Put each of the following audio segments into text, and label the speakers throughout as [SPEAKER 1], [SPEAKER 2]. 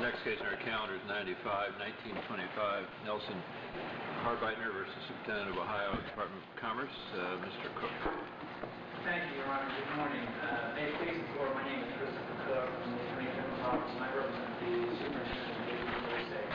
[SPEAKER 1] Next case on our calendar is 1925, Nelson Harbeitner versus Superintendent of Ohio Department of Commerce. Mr. Cook.
[SPEAKER 2] Thank you, Your Honor. Good morning. May it please the Court, my name is Christopher Cook from the Attorney General's Office, and I represent the Superintendent of Real Estate.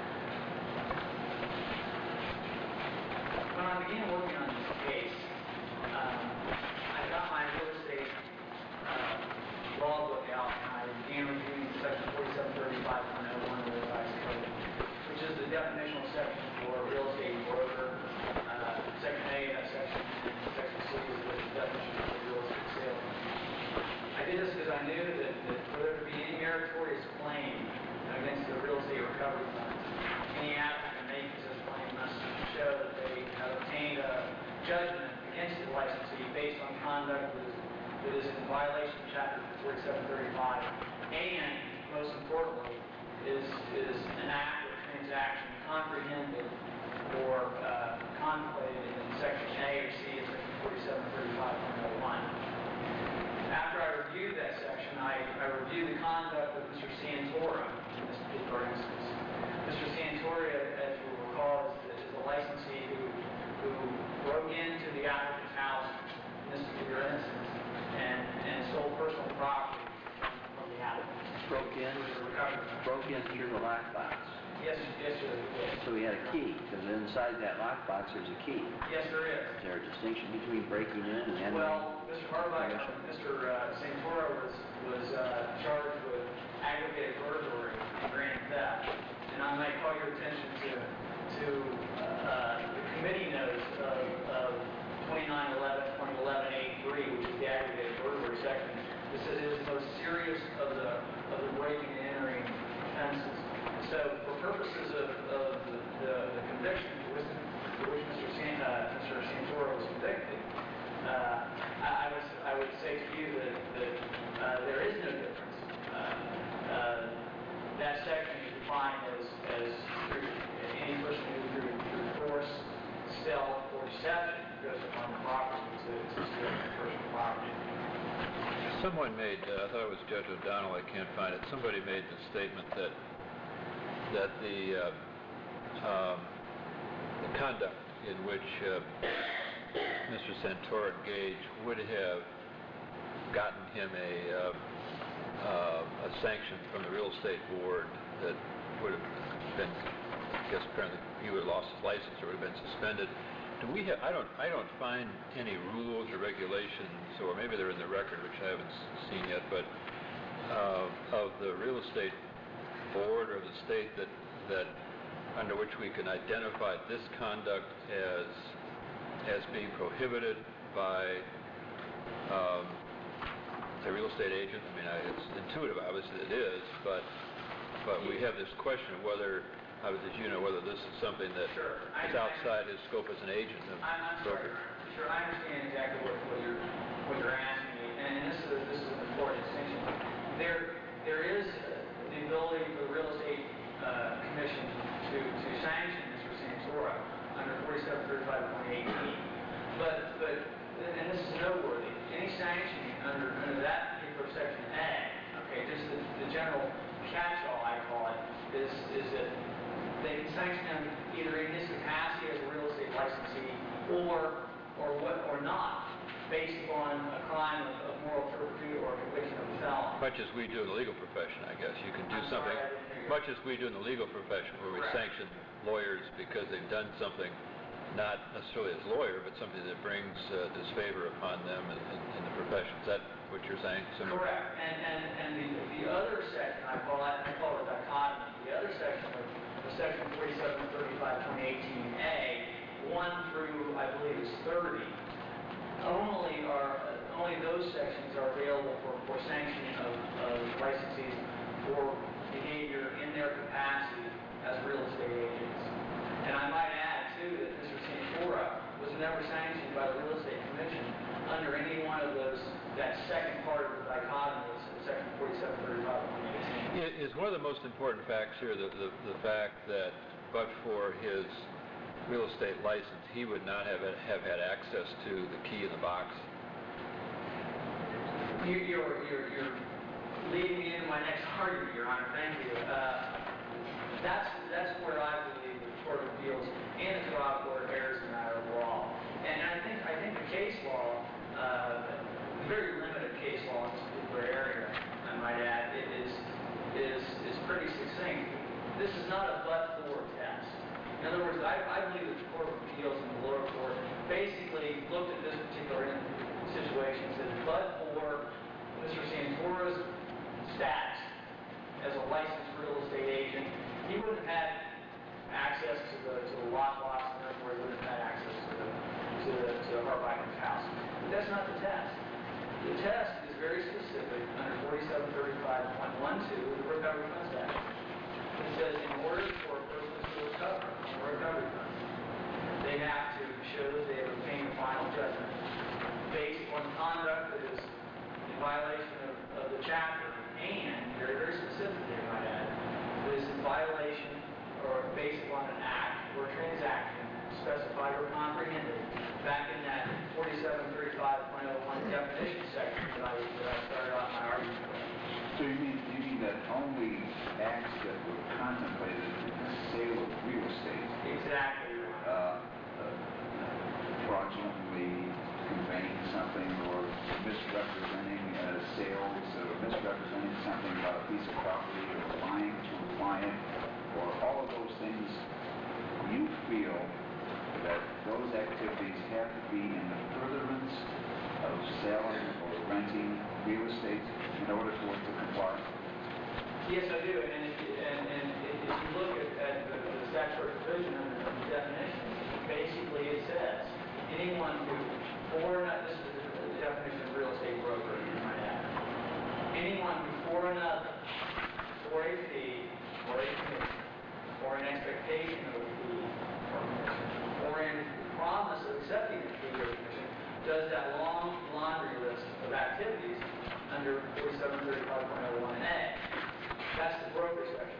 [SPEAKER 2] When I began working on this case, I got my real estate law book out, and I began reviewing Section 4735.01 of the Revised Code, which is the definitional section for real estate broker. Section A of that section, and Section C is the definition for real estate sale. I did this because I knew that for there to be any meritorious claim against the Real Estate Recovery Fund, any applicant making such claim must show that they have obtained a judgment against the licensee based on conduct that is in violation of Chapter 4735, and, most importantly, is an act or transaction comprehended or contemplated in Section A or C of Section 4735.01. After I reviewed that section, I reviewed the conduct of Mr. Santora in this particular instance. Mr. Santora, as you will recall, is a licensee who broke into the applicant's house in this particular instance and stole personal property from the applicant.
[SPEAKER 3] Broke in through the lockbox.
[SPEAKER 2] Yes, sir. Yes.
[SPEAKER 3] So he had a key, because inside that lockbox there's a key.
[SPEAKER 2] Yes, there is.
[SPEAKER 3] Is there a distinction between breaking in and entering?
[SPEAKER 2] Well, Mr. Harbeitner, Mr. Santora was charged with aggravated burglary and grand theft. And I might call your attention to the committee notes of 2911.11A3, which is the aggravated burglary section. This is the most serious of the breaking and entering offenses. So, for purposes of the conviction for which Mr. Santora was convicted, I would say to you that there is no difference. That section is defined as any person who through force, stealth, or deception goes upon the property to steal personal property.
[SPEAKER 1] Someone made, I thought it was Judge O'Donnell, I can't find it, somebody made the statement that the conduct in which Mr. Santora engaged would have gotten him a sanction from the real estate board that would have been, I guess apparently he would have lost his license or would have been suspended. Do we have? I don't find any rules or regulations, or maybe they're in the record, which I haven't seen yet, but of the real estate board or the state that under which we can identify this conduct as being prohibited by a real estate agent. I mean, it's intuitive, obviously it is, but we have this question of whether, obviously, as you know, whether this is something that is outside his scope as an agent.
[SPEAKER 2] I'm sorry. Sure, I understand exactly what you're asking me, and this is an important distinction. There is the ability for the real estate commission to sanction Mr. Santora under 4735.18, but and this is noteworthy. Any sanctioning under that particular section A, okay, just the general catch-all, I call it, is that they can sanction him either in his capacity as a real estate licensee or not, based upon a crime of moral turpitude or a conviction of a felon.
[SPEAKER 1] Much as we do in the legal profession, I guess. You can do something, much as we do in the legal profession, where we sanction lawyers because they've done something, not necessarily as a lawyer, but something that brings disfavor upon them in the profession. Is that what you're saying? Similar?
[SPEAKER 2] Correct. And the other section, I call it dichotomy. The other section of Section 4735.18A, 1 through, I believe, is 30, only those sections are available for sanctioning of licensees for behavior in their capacity as real estate agents. And I might add, too, that Mr. Santora was never sanctioned by the Real Estate Commission under any one of those, that second part of the dichotomy of Section 4735.18.
[SPEAKER 1] Is one of the most important facts here the fact that, but for his real estate license, he would not have had access to the key in the box?
[SPEAKER 2] You're leading me into my next argument, Your Honor. Thank you. That's where I believe the Court of Appeals and the trial court errs in that overall. And I think the case law, very limited case law in this particular area, I might add, is pretty succinct. This is not a but-for test. In other words, I believe that the Court of Appeals and the lower court basically looked at this particular situation and said, but for Mr. Santora's status as a licensed real estate agent, he wouldn't have had access to the lockbox, and therefore he wouldn't have had access to Harbiken's house. But that's not the test. The test is very specific under 4735.12 of the Recovery Fund Statute. It says in order for a person to recover from a recovery fund, they have to show that they have obtained a final judgment based on conduct that is in violation of the chapter, and very, very specifically, I might add, that is in violation or based upon an act or transaction specified or comprehended back in that 4735.01 definition section that I started off my argument with.
[SPEAKER 4] So you mean that only acts that were contemplated in the sale of real estate,
[SPEAKER 2] Exactly.
[SPEAKER 4] fraudulently conveying something or misrepresenting sales or misrepresenting something about a piece of property or lying to a client, or all of those things, you feel that those activities have to be in the furtherance of selling or renting real estate in order for it to comply?
[SPEAKER 2] Yes, I do. And if you look at the statutory provision under the definition, basically it says anyone who, this is the definition of real estate broker, you might add. Anyone who for another, for a fee, or a commission, or an expectation of a fee or commission, or in promise of accepting a fee or commission, does that long laundry list of activities under 4735.01A. That's the broker section.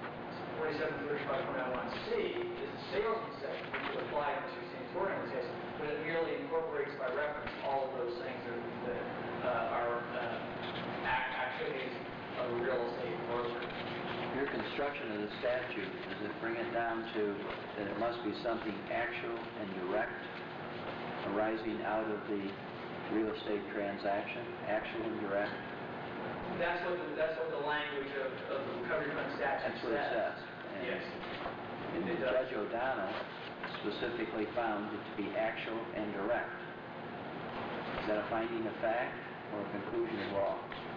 [SPEAKER 2] 4735.01C is the salesman section, which would apply to Mr. Santora in this case, but it merely incorporates by reference all of those things that are activities of a real estate broker.
[SPEAKER 3] Your construction of the statute, does it bring it down to that it must be something actual and direct arising out of the real estate transaction, actual and direct?
[SPEAKER 2] That's what the language of the Recovery Fund Statute
[SPEAKER 3] That's what it says. And
[SPEAKER 2] Yes.
[SPEAKER 3] And Judge O'Donnell specifically found it to be actual and direct. Is that a finding of fact or a conclusion of law?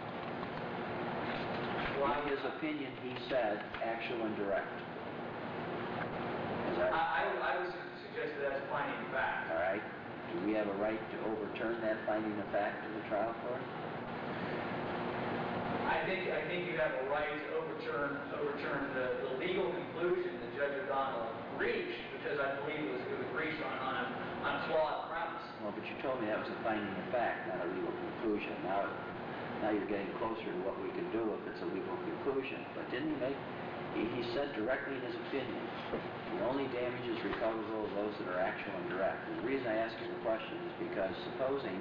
[SPEAKER 3] In his opinion, he said actual and direct.
[SPEAKER 2] I would suggest that that's a finding of fact.
[SPEAKER 3] All right. Do we have a right to overturn that finding of fact in the trial court?
[SPEAKER 2] I think you have a right to overturn the legal conclusion that Judge O'Donnell reached, because I believe it was reached on a flawed premise.
[SPEAKER 3] Well, but you told me that was a finding of fact, not a legal conclusion. Now you're getting closer to what we can do if it's a legal conclusion. But didn't he said directly in his opinion, the only damages recoverable are those that are actual and direct. And the reason I ask you the question is because supposing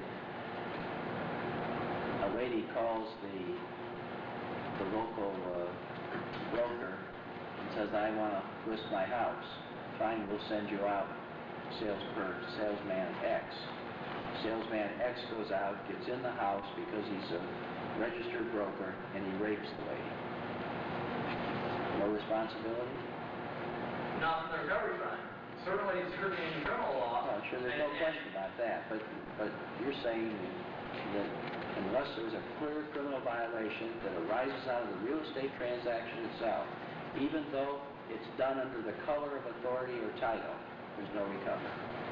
[SPEAKER 3] a lady calls the local broker and says, I want to list my house. Fine, we'll send you out salesman X. Salesman X goes out, gets in the house because he's a registered broker, and he rapes the lady. No responsibility?
[SPEAKER 2] Not from the Recovery Fund. Certainly in the criminal law.
[SPEAKER 3] Well, sure, there's no question about that. But you're saying that unless there's a clear criminal violation that arises out of the real estate transaction itself, even though it's done under the color of authority or title, there's no recovery.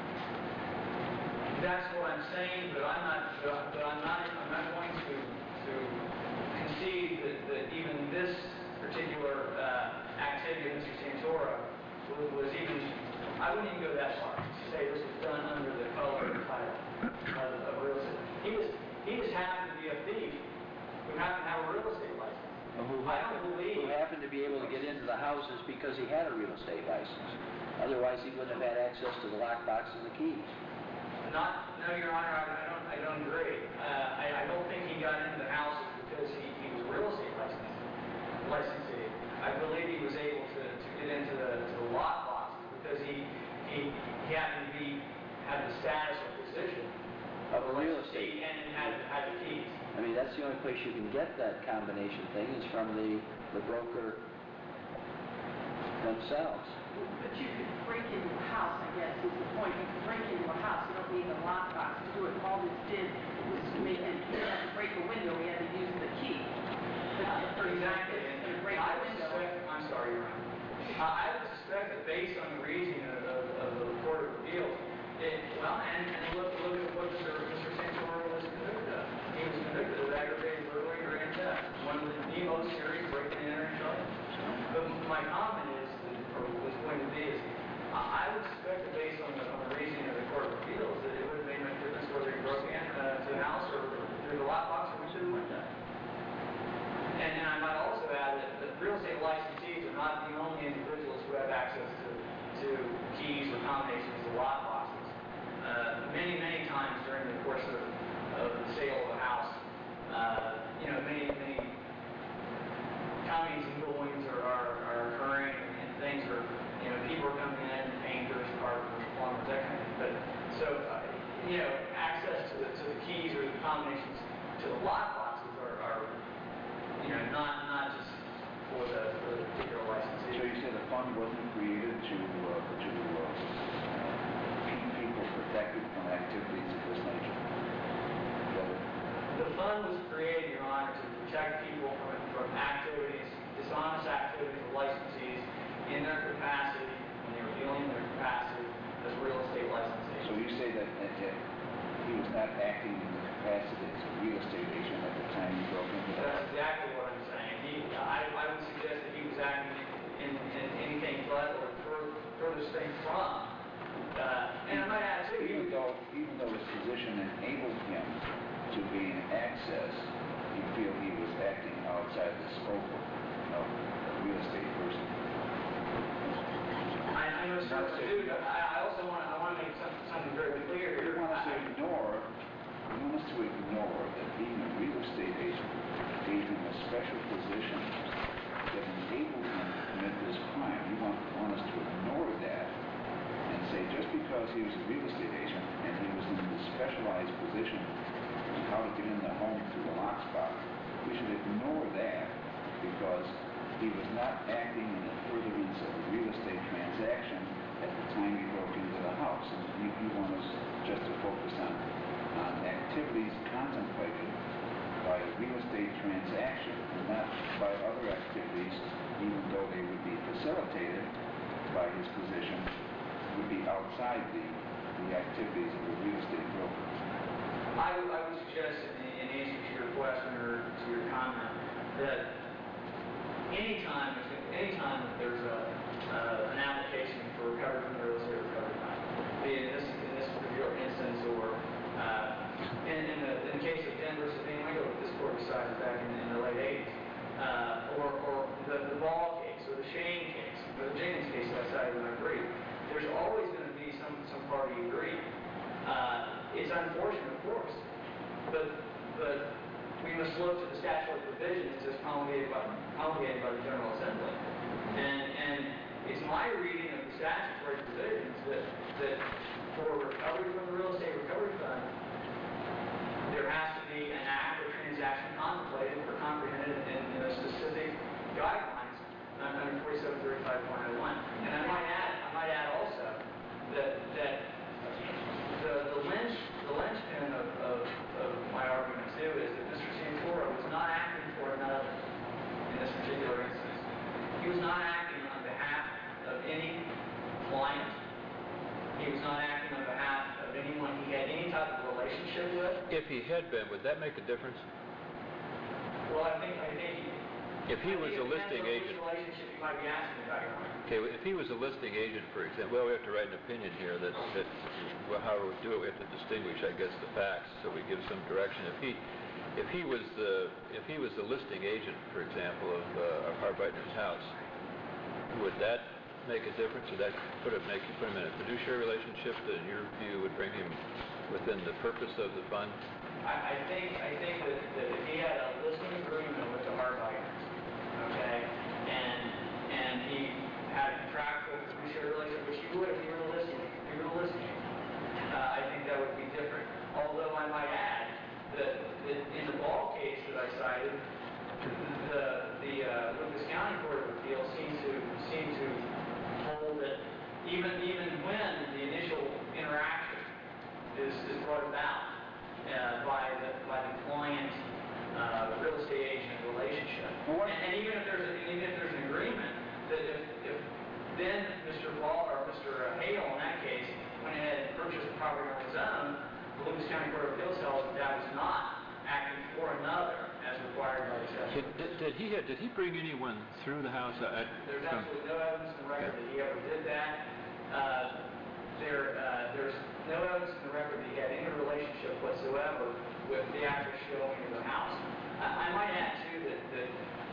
[SPEAKER 2] That's what I'm saying, but I'm not going to concede that even this particular activity of Mr. Santora was even, I wouldn't even go that far to say this was done under the color or title of real estate. He just happened to be a thief who happened to have a real estate license.
[SPEAKER 3] Who happened to be able to get into the houses because he had a real estate license. Otherwise, he wouldn't have had access to the lockbox and the keys.
[SPEAKER 2] No, Your Honor, I don't agree. I don't think he got into the houses because he was a real estate licensee. I believe he was able to
[SPEAKER 3] that's the only place you can get that combination thing is from the broker themselves.
[SPEAKER 5] But you could break into a house, I guess, is the point. You could break into a house. You don't need a lockbox to do it. All this did was to make it, he didn't have to break a window, he had to use the key. But for
[SPEAKER 2] Exactly.
[SPEAKER 5] example, to break
[SPEAKER 2] And I
[SPEAKER 5] a
[SPEAKER 2] would
[SPEAKER 5] window.
[SPEAKER 2] suspect, I'm sorry, Your Honor. I would suspect that based on the reasoning of the Court of Appeals, and look at what Mr. Santoro was convicted of. He was convicted of aggravated burglary or grand theft, one of the most serious breaking and entering charges. But my comment is, or was going to be, is I would suspect that based on the reasoning of the Court of Appeals, that it would have made much difference whether he broke into the house or through the lockbox or went through the window. And I might also add that real estate licensees are not the only individuals who have access to keys or combinations of lockboxes. Many times during the course of the sale of a house, many comings and goings are occurring, and things are, people are coming in, painters, carpenters, plumbers, that kind of thing. But so, access to the keys or the combinations to the lockboxes are not just for the particular licensee.
[SPEAKER 4] So you said the fund wasn't created to keep people protected from activities of this nature?
[SPEAKER 2] The fund was created, Your Honor, to protect people from activities, dishonest activities of licensees in their capacity, when they were dealing in their capacity as real estate licensees.
[SPEAKER 4] So you say that he was not acting in the capacity as a real estate agent at the time he broke into the
[SPEAKER 2] That's
[SPEAKER 4] house?
[SPEAKER 2] exactly what I'm saying. I would suggest that he was acting in anything but or furthest thing from. And I might add too,
[SPEAKER 4] Even though his position enabled him to gain access, you feel he was acting outside the scope of a real estate person?
[SPEAKER 2] I know certainly do, but I also want to make something very clear
[SPEAKER 4] You
[SPEAKER 2] here.
[SPEAKER 4] want us to ignore that being a real estate agent gave him a special position that enabled him to commit this crime. You want us to ignore that and say just because he was a real estate agent and he was in the specialized position on how to get in the home through the lock spot, we should ignore that because he was not acting in the furtherance of a real estate transaction at the time he broke into the house. And you want us just to focus on activities contemplated by a real estate transaction and not by other activities, even though they would be facilitated by his position, would be outside the activities of a real estate broker.
[SPEAKER 2] I would suggest in answer to your question or to your comment that anytime that there's an application for recovery from the real estate recovery fund, be it in this particular instance or in the case of Denver versus Van Winkle, this court decided back in the late 80s, or the Ball case or the Shane case, or the James case that I cited in my brief, there's always going to be some party aggrieved. It's unfortunate, of course, but we must look to the statutory provisions as promulgated by the General Assembly. And it's my reading of the statutory provisions that for recovery from the real estate recovery fund, there has to be an act or transaction contemplated or comprehended in specific guidelines under 4735.01. And I might add also that the linchpin of my argument too is that Mr. Santoro was not acting for another in this particular instance. He was not acting on behalf of any client. He was not acting on behalf of anyone he had any type of relationship with.
[SPEAKER 1] If he had been, would that make a difference?
[SPEAKER 2] Well, I think
[SPEAKER 1] If he was a listing agent,
[SPEAKER 2] Which relationship you might be asking about, Your Honor.
[SPEAKER 1] okay, if he was a listing agent, for example, well, we have to write an opinion here that well, however we do it, we have to distinguish, I guess, the facts, so we give some direction. If he was the listing agent, for example, of Harbeitner's house, would that make a difference? Would that put him in a fiduciary relationship that, in your view, would bring him within the purpose of the fund?
[SPEAKER 2] I think that if he had a listing agreement with the Harbeitners, okay, and he had a contractual fiduciary relationship, which he would if he were the listing agent, I think that would be different. Although I might add that in the Ball case,
[SPEAKER 1] did he bring anyone through the house?
[SPEAKER 2] There's absolutely no evidence in the record that he ever did that. There's no evidence in the record that he had any relationship whatsoever with the actual showing of the house. I might add, too, that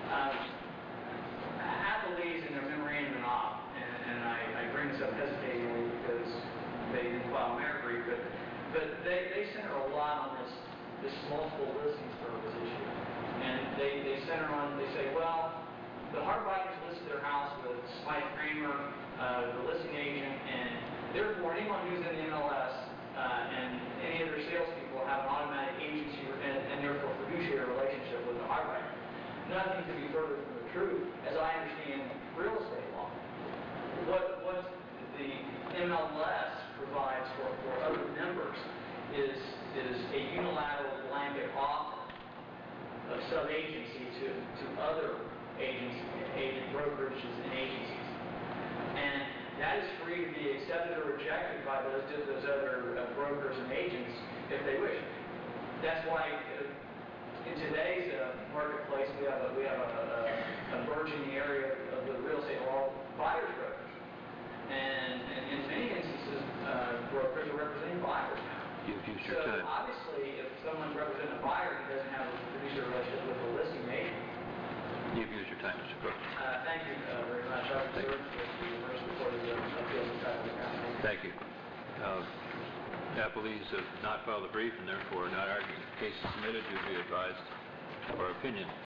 [SPEAKER 2] Applebee's in their memorandum op, and I bring this up hesitatingly because they didn't file a merit brief, but they center a lot on this multiple listings purpose issue. And they center on, they say, well, the Harbor Vikings listed their house with Smythe Kramer, the listing agent, and therefore anyone who's in the MLS and any of their salespeople have an automatic agency and therefore fiduciary relationship with the Harbor Vikings. Nothing could be further from the truth, as I understand real estate law. What the MLS provides for other members is a unilateral blanket offer of sub-agency to other agent brokerages and agencies. And that is free to be accepted or rejected by those other brokers and agents if they wish. That's why in today's marketplace we have a burgeoning area of the real estate law buyers brokers. And in many instances, brokers are representing buyers now.
[SPEAKER 1] You've used your time.
[SPEAKER 2] So obviously, if someone's representing a buyer, he doesn't have a fiduciary relationship with the listing agent.
[SPEAKER 1] You've used your time, Mr. Cook.
[SPEAKER 2] Thank you very much. I was served with the University Court of Appeals and Tribal Council.
[SPEAKER 1] Thank you. Applebee's have not filed a brief and therefore are not arguing. Case is submitted. You'll be advised of our opinion.